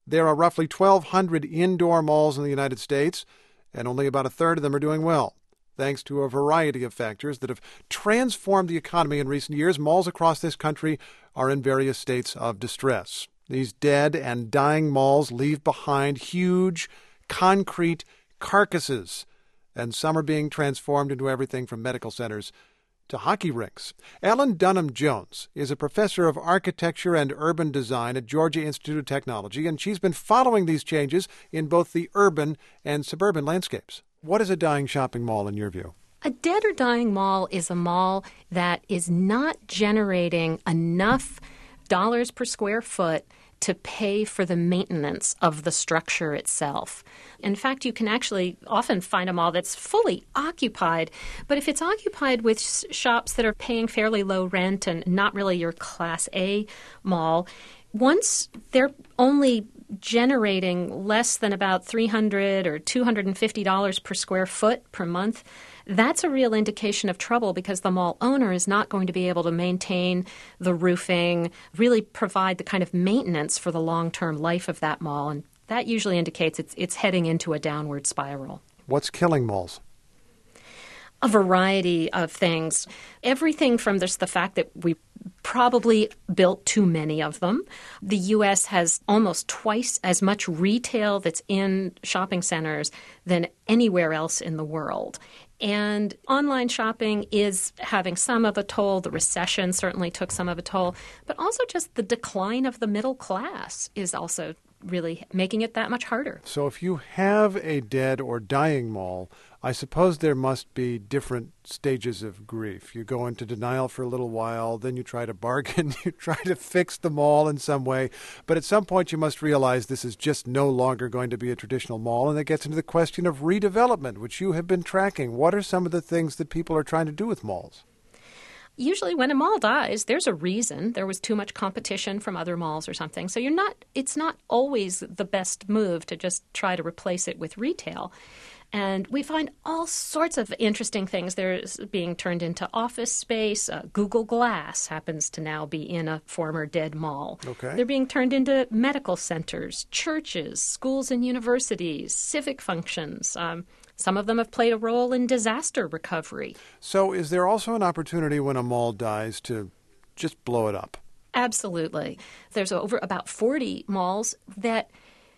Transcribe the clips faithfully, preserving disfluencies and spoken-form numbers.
There are roughly twelve hundred indoor malls in the United States, and only about a third of them are doing well. Thanks to a variety of factors that have transformed the economy in recent years, malls across this country are in various states of distress. These dead and dying malls leave behind huge, concrete carcasses, and some are being transformed into everything from medical centers to hockey rinks. Ellen Dunham-Jones is a professor of architecture and urban design at Georgia Institute of Technology, and she's been following these changes in both the urban and suburban landscapes. What is a dying shopping mall in your view? A dead or dying mall is a mall that is not generating enough dollars per square foot to pay for the maintenance of the structure itself. In fact, you can actually often find a mall that's fully occupied, but if it's occupied with shops that are paying fairly low rent and not really your Class A mall, once they're only generating less than about three hundred dollars or two hundred fifty dollars per square foot per month, that's a real indication of trouble because the mall owner is not going to be able to maintain the roofing, really provide the kind of maintenance for the long-term life of that mall. And that usually indicates it's, it's heading into a downward spiral. What's killing malls? A variety of things. Everything from just the fact that we probably built too many of them. The U S has almost twice as much retail that's in shopping centers than anywhere else in the world. And online shopping is having some of a toll. The recession certainly took some of a toll. But also just the decline of the middle class is also really making it that much harder. So if you have a dead or dying mall, I suppose there must be different stages of grief. You go into denial for a little while, then you try to bargain, you try to fix the mall in some way. But at some point you must realize this is just no longer going to be a traditional mall, and that gets into the question of redevelopment, which you have been tracking. What are some of the things that people are trying to do with malls? Usually when a mall dies, there's a reason. There was too much competition from other malls or something. So you're not. It's not always the best move to just try to replace it with retail. And we find all sorts of interesting things. There's being turned into office space. Uh, Google Glass happens to now be in a former dead mall. Okay. They're being turned into medical centers, churches, schools and universities, civic functions. Um, Some of them have played a role in disaster recovery. So is there also an opportunity when a mall dies to just blow it up? Absolutely. There's over about forty malls that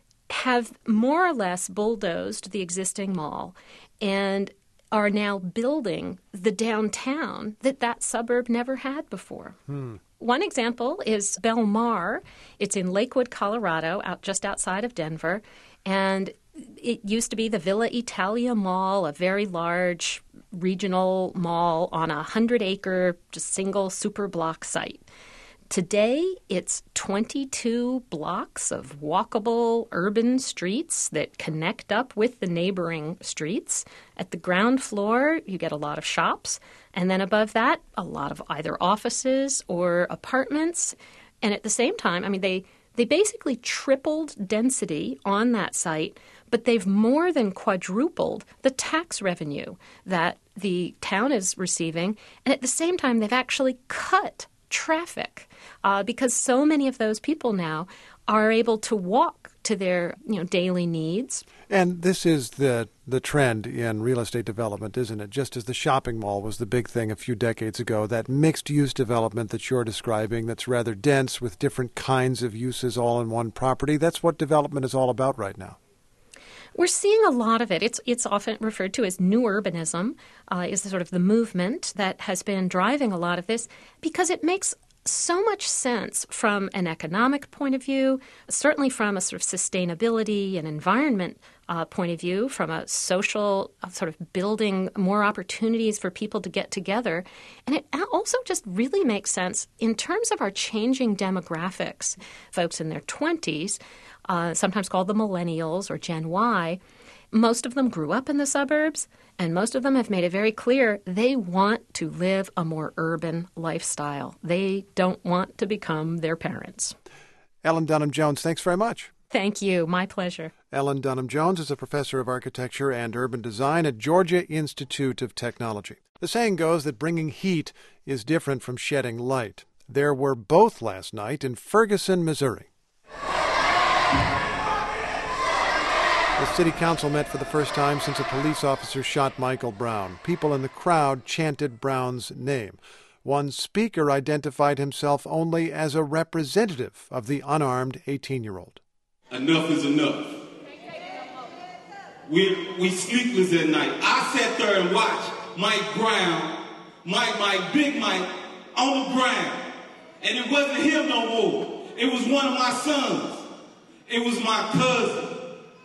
have more or less bulldozed the existing mall and are now building the downtown that that suburb never had before. Hmm. One example is Bel Mar. It's in Lakewood, Colorado, out just outside of Denver, and it used to be the Villa Italia Mall, a very large regional mall on a hundred-acre, just single super block site. Today, it's twenty-two blocks of walkable urban streets that connect up with the neighboring streets. At the ground floor, you get a lot of shops, and then above that, a lot of either offices or apartments. And at the same time, I mean, they, they basically tripled density on that site, but they've more than quadrupled the tax revenue that the town is receiving. And at the same time, they've actually cut traffic uh, because so many of those people now are able to walk to their you know daily needs. And this is the the trend in real estate development, isn't it? Just as the shopping mall was the big thing a few decades ago, that mixed-use development that you're describing that's rather dense with different kinds of uses all in one property, that's what development is all about right now. We're seeing a lot of it. It's it's often referred to as new urbanism, uh, is sort of the movement that has been driving a lot of this because it makes so much sense from an economic point of view, certainly from a sort of sustainability and environment uh, point of view, from a social uh, sort of building more opportunities for people to get together. And it also just really makes sense in terms of our changing demographics. Folks in their twenties, uh, sometimes called the millennials or Gen Y, most of them grew up in the suburbs, and most of them have made it very clear they want to live a more urban lifestyle. They don't want to become their parents. Ellen Dunham-Jones, thanks very much. Thank you. My pleasure. Ellen Dunham-Jones is a professor of architecture and urban design at Georgia Institute of Technology. The saying goes that bringing heat is different from shedding light. There were both last night in Ferguson, Missouri. city council met for the first time since a police officer shot Michael Brown. People in the crowd chanted Brown's name. One speaker identified himself only as a representative of the unarmed eighteen-year-old. Enough is enough. We we sleepless at night. I sat there and watched Mike Brown, Mike, Mike, Big Mike, on the ground. And it wasn't him no more. It was one of my sons. It was my cousin.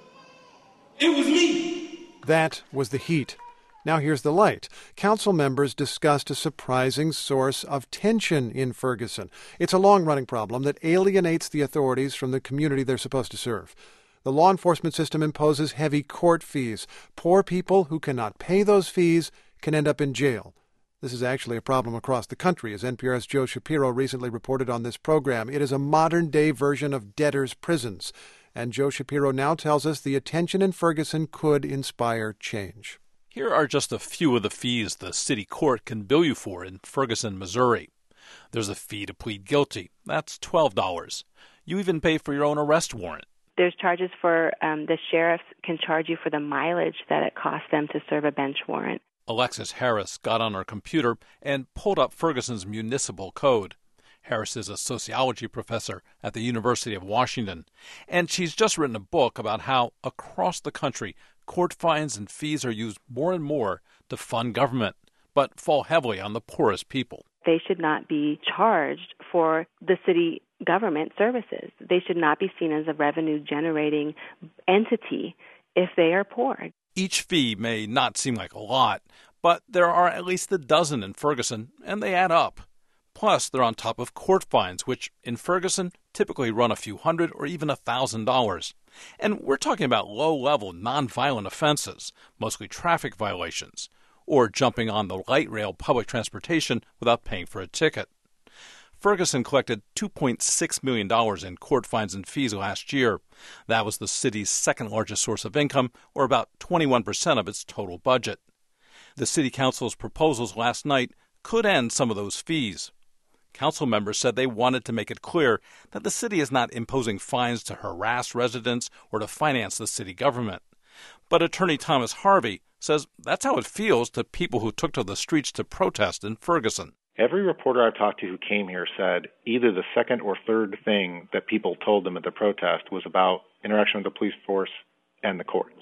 It was me. That was the heat. Now here's the light. Council members discussed a surprising source of tension in Ferguson. It's a long-running problem that alienates the authorities from the community they're supposed to serve. The law enforcement system imposes heavy court fees. Poor people who cannot pay those fees can end up in jail. This is actually a problem across the country, as N P R's Joe Shapiro recently reported on this program. It is a modern-day version of debtors' prisons. And Joe Shapiro now tells us the attention in Ferguson could inspire change. Here are just a few of the fees the city court can bill you for in Ferguson, Missouri. There's a fee to plead guilty. That's twelve dollars. You even pay for your own arrest warrant. There's charges for um, the sheriff can charge you for the mileage that it costs them to serve a bench warrant. Alexis Harris got on her computer and pulled up Ferguson's municipal code. Harris is a sociology professor at the University of Washington, and she's just written a book about how, across the country, court fines and fees are used more and more to fund government, but fall heavily on the poorest people. They should not be charged for the city government services. They should not be seen as a revenue-generating entity if they are poor. Each fee may not seem like a lot, but there are at least a dozen in Ferguson, and they add up. Plus, they're on top of court fines, which in Ferguson typically run a few hundred or even a thousand dollars. And we're talking about low-level, nonviolent offenses, mostly traffic violations, or jumping on the light rail public transportation without paying for a ticket. Ferguson collected two point six million dollars in court fines and fees last year. That was the city's second-largest source of income, or about twenty-one percent of its total budget. The city council's proposals last night could end some of those fees. Council members said they wanted to make it clear that the city is not imposing fines to harass residents or to finance the city government. But Attorney Thomas Harvey says that's how it feels to people who took to the streets to protest in Ferguson. Every reporter I've talked to who came here said either the second or third thing that people told them at the protest was about interaction with the police force and the courts.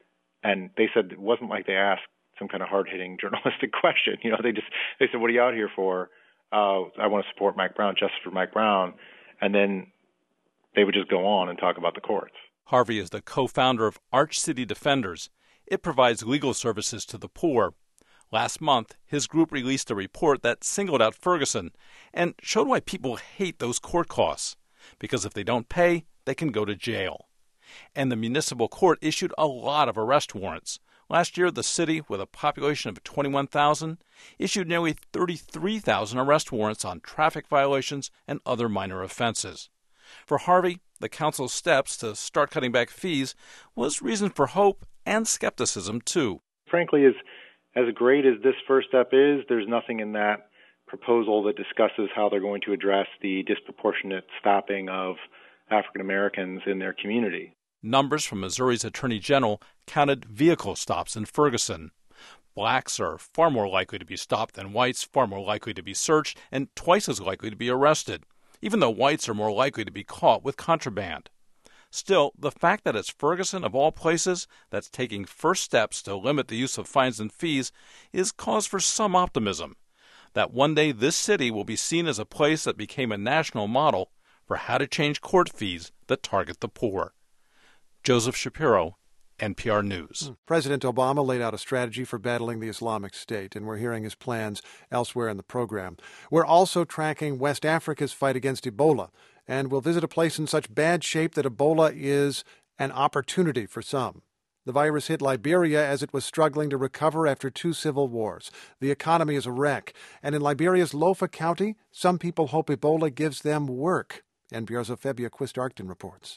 And they said it wasn't like they asked some kind of hard-hitting journalistic question. You know, they just they said, "What are you out here for?" Uh, I want to support Mike Brown, justice for Mike Brown. And then they would just go on and talk about the courts. Harvey is the co-founder of Arch City Defenders. It provides legal services to the poor. Last month, his group released a report that singled out Ferguson and showed why people hate those court costs. Because if they don't pay, they can go to jail. And the municipal court issued a lot of arrest warrants. Last year, the city, with a population of twenty-one thousand, issued nearly thirty-three thousand arrest warrants on traffic violations and other minor offenses. For Harvey, the council's steps to start cutting back fees was reason for hope and skepticism, too. Frankly, as, as great as this first step is, there's nothing in that proposal that discusses how they're going to address the disproportionate stopping of African Americans in their community. Numbers from Missouri's Attorney General counted vehicle stops in Ferguson. Blacks are far more likely to be stopped than whites, far more likely to be searched, and twice as likely to be arrested, even though whites are more likely to be caught with contraband. Still, the fact that it's Ferguson, of all places, that's taking first steps to limit the use of fines and fees is cause for some optimism, that one day this city will be seen as a place that became a national model for how to change court fees that target the poor. Joseph Shapiro, N P R News. President Obama laid out a strategy for battling the Islamic State, and we're hearing his plans elsewhere in the program. We're also tracking West Africa's fight against Ebola, and we'll visit a place in such bad shape that Ebola is an opportunity for some. The virus hit Liberia as it was struggling to recover after two civil wars. The economy is a wreck, and in Liberia's Lofa County, some people hope Ebola gives them work. N P R's Ophelia Quist-Arcton reports.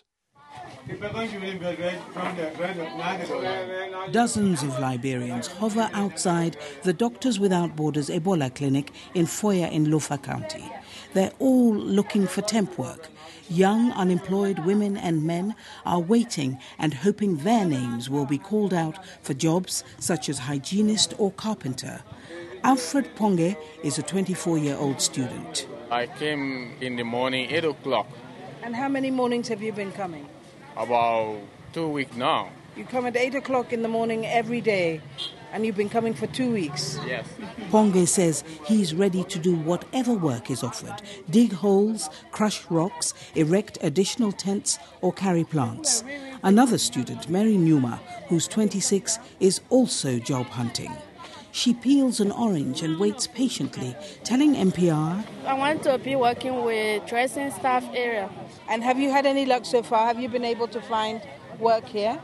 Dozens of Liberians hover outside the Doctors Without Borders Ebola clinic in Foya in Lofa County. They're all looking for temp work. Young, unemployed women and men are waiting and hoping their names will be called out for jobs such as hygienist or carpenter. Alfred Ponge is a twenty-four-year-old student. I came in the morning, eight o'clock. And how many mornings have you been coming? About two weeks now. You come at eight o'clock in the morning every day, and you've been coming for two weeks? Yes. Ponge says he's ready to do whatever work is offered. Dig holes, crush rocks, erect additional tents, or carry plants. Another student, Mary Numa, who's twenty-six, is also job hunting. She peels an orange and waits patiently, telling N P R, I want to be working with dressing staff area. And have you had any luck so far? Have you been able to find work here?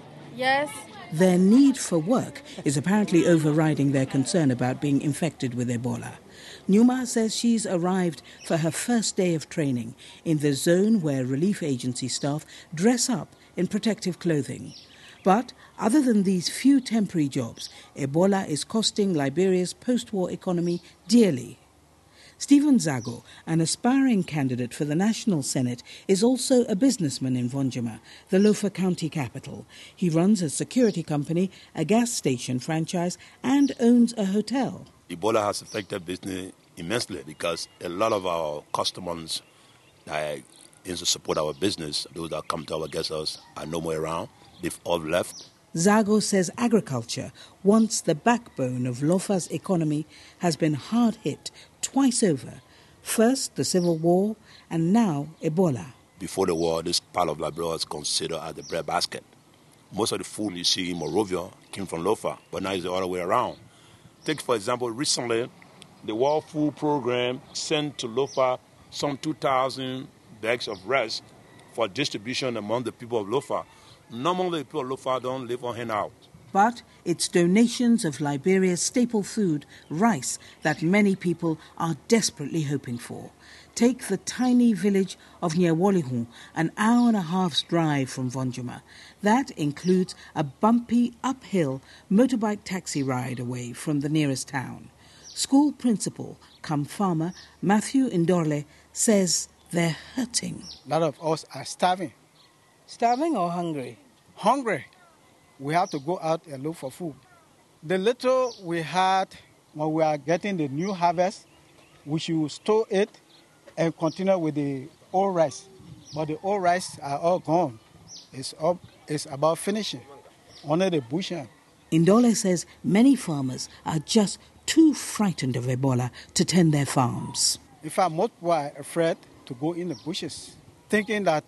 Yes. Their need for work is apparently overriding their concern about being infected with Ebola. Numa says she's arrived for her first day of training in the zone where relief agency staff dress up in protective clothing. But other than these few temporary jobs, Ebola is costing Liberia's post-war economy dearly. Stephen Zago, an aspiring candidate for the National Senate, is also a businessman in Vonjima, the Lofa County capital. He runs a security company, a gas station franchise, and owns a hotel. Ebola has affected business immensely because a lot of our customers that in to support our business, those that come to our guest house, are no more around. They've all left. Zago says agriculture, once the backbone of Lofa's economy, has been hard hit twice over. First, the Civil War, and now Ebola. Before the war, this part of Liberia was considered as the breadbasket. Most of the food you see in Monrovia came from Lofa, but now it's the other way around. Take, for example, recently, the World Food Program sent to Lofa some two thousand bags of rice for distribution among the people of Lofa. Normally, people of Lofa don't live on handout. But it's donations of Liberia's staple food, rice, that many people are desperately hoping for. Take the tiny village of Nyawolihun, an hour and a half's drive from Vonjima. That includes a bumpy, uphill motorbike taxi ride away from the nearest town. School principal, come farmer, Matthew Indorle, says they're hurting. A lot of us are starving. Starving or hungry? Hungry. We have to go out and look for food. The little we had when we are getting the new harvest, we should store it and continue with the old rice. But the old rice are all gone. It's up. It's about finishing. Only the bush. Indole says many farmers are just too frightened of Ebola to tend their farms. In fact, most people are afraid to go in the bushes, thinking that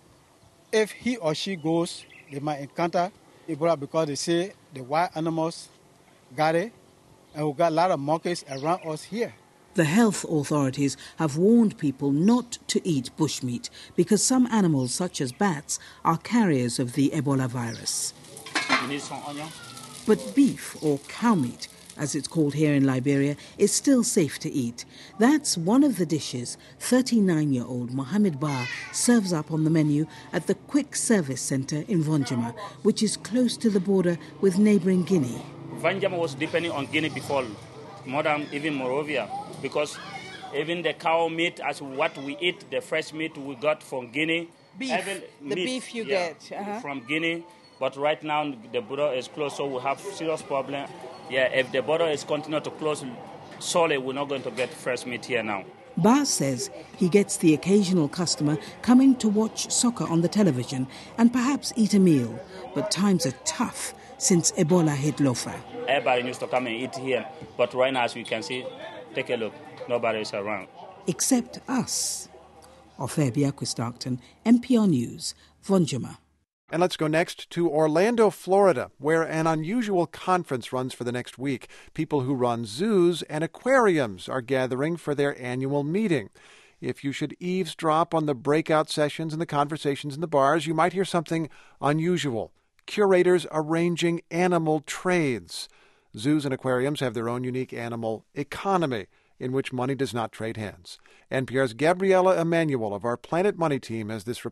if he or she goes, they might encounter Ebola because they say the wild animals got it, and we got a lot of monkeys around us here. The health authorities have warned people not to eat bushmeat because some animals, such as bats, are carriers of the Ebola virus. You need some onion? But beef, or cow meat, as it's called here in Liberia, is still safe to eat. That's one of the dishes thirty-nine-year-old Mohammed Ba serves up on the menu at the Quick Service Centre in Vonjima, which is close to the border with neighbouring Guinea. Vonjima was depending on Guinea before, more than even Monrovia, because even the cow meat, as what we eat, the fresh meat we got from Guinea. Beef, even the meat, beef you yeah, get. Uh-huh. From Guinea. But right now, the border is closed, so we have serious problem. Yeah, if the border is continue to close solely, we're not going to get fresh meat here now. Ba says he gets the occasional customer coming to watch soccer on the television and perhaps eat a meal. But times are tough since Ebola hit Lofa. Everybody used to come and eat here, but right now, as we can see, take a look, nobody is around. Except us. Ophelia Quistarkton, N P R News, Vonjima. And let's go next to Orlando, Florida, where an unusual conference runs for the next week. People who run zoos and aquariums are gathering for their annual meeting. If you should eavesdrop on the breakout sessions and the conversations in the bars, you might hear something unusual. Curators arranging animal trades. Zoos and aquariums have their own unique animal economy in which money does not trade hands. N P R's Gabriela Emanuel of our Planet Money team has this report.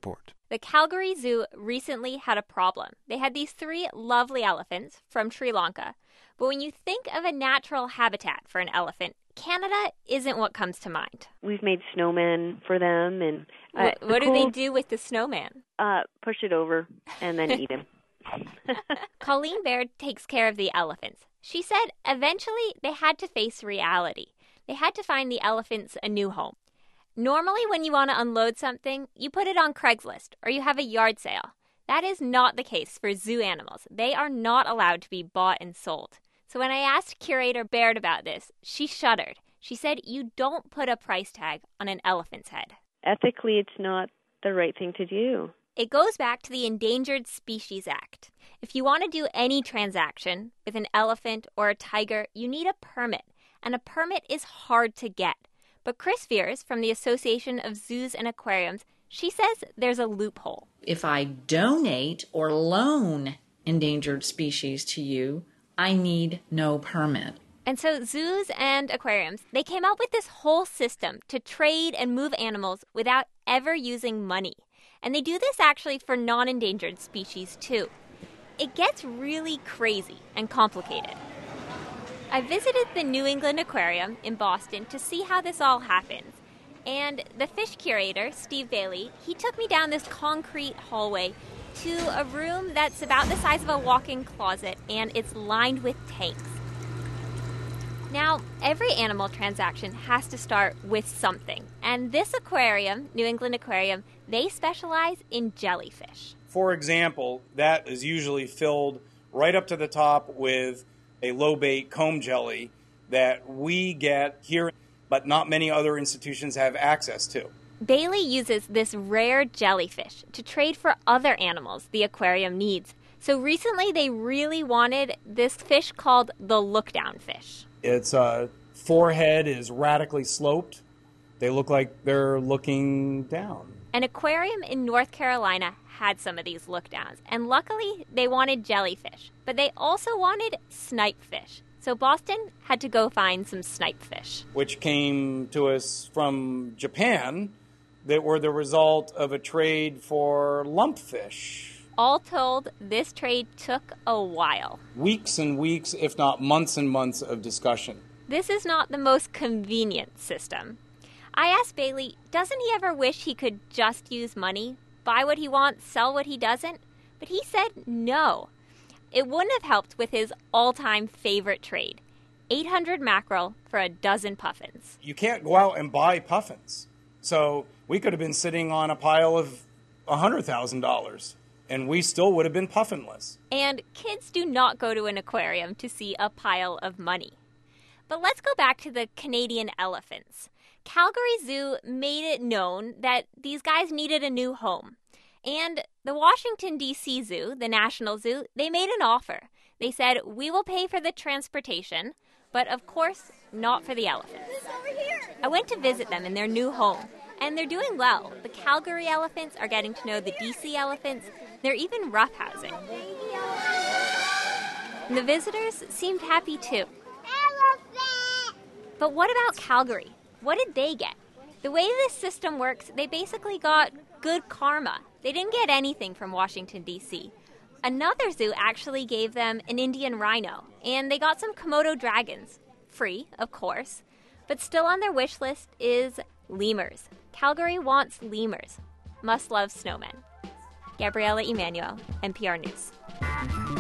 The Calgary Zoo recently had a problem. They had these three lovely elephants from Sri Lanka. But when you think of a natural habitat for an elephant, Canada isn't what comes to mind. We've made snowmen for them. and uh, What, what the do cool, they do with the snowman? Uh, push it over and then eat him. Colleen Baird takes care of the elephants. She said eventually they had to face reality. They had to find the elephants a new home. Normally, when you want to unload something, you put it on Craigslist or you have a yard sale. That is not the case for zoo animals. They are not allowed to be bought and sold. So when I asked Curator Baird about this, she shuddered. She said you don't put a price tag on an elephant's head. Ethically, it's not the right thing to do. It goes back to the Endangered Species Act. If you want to do any transaction with an elephant or a tiger, you need a permit, and a permit is hard to get. But Chris Veers from the Association of Zoos and Aquariums, she says there's a loophole. If I donate or loan endangered species to you, I need no permit. And so zoos and aquariums, they came up with this whole system to trade and move animals without ever using money. And they do this actually for non-endangered species too. It gets really crazy and complicated. I visited the New England Aquarium in Boston to see how this all happens. And the fish curator, Steve Bailey, he took me down this concrete hallway to a room that's about the size of a walk-in closet, and it's lined with tanks. Now, every animal transaction has to start with something. And this aquarium, New England Aquarium, they specialize in jellyfish. For example, that is usually filled right up to the top with a low-bait comb jelly that we get here, but not many other institutions have access to. Bailey uses this rare jellyfish to trade for other animals the aquarium needs. So recently they really wanted this fish called the look-down fish. Its uh, forehead is radically sloped. They look like they're looking down. An aquarium in North Carolina had some of these look-downs, and luckily they wanted jellyfish, but they also wanted snipefish. So Boston had to go find some snipefish, which came to us from Japan, that were the result of a trade for lumpfish. All told, this trade took a while. Weeks and weeks, if not months and months of discussion. This is not the most convenient system. I asked Bailey, doesn't he ever wish he could just use money, buy what he wants, sell what he doesn't? But he said no. It wouldn't have helped with his all-time favorite trade, eight hundred mackerel for a dozen puffins. You can't go out and buy puffins. So we could have been sitting on a pile of one hundred thousand dollars, and we still would have been puffinless. And kids do not go to an aquarium to see a pile of money. But let's go back to the Canadian elephants. Calgary Zoo made it known that these guys needed a new home. And the Washington, D C Zoo, the National Zoo, they made an offer. They said, we will pay for the transportation, but of course, not for the elephants. I went to visit them in their new home, and they're doing well. The Calgary elephants are getting to know the D C elephants. They're even roughhousing. And the visitors seemed happy too. But what about Calgary? What did they get? The way this system works, they basically got good karma. They didn't get anything from Washington, D C Another zoo actually gave them an Indian rhino, and they got some Komodo dragons. Free, of course. But still on their wish list is lemurs. Calgary wants lemurs. Must love snowmen. Gabriela Emanuel, N P R News.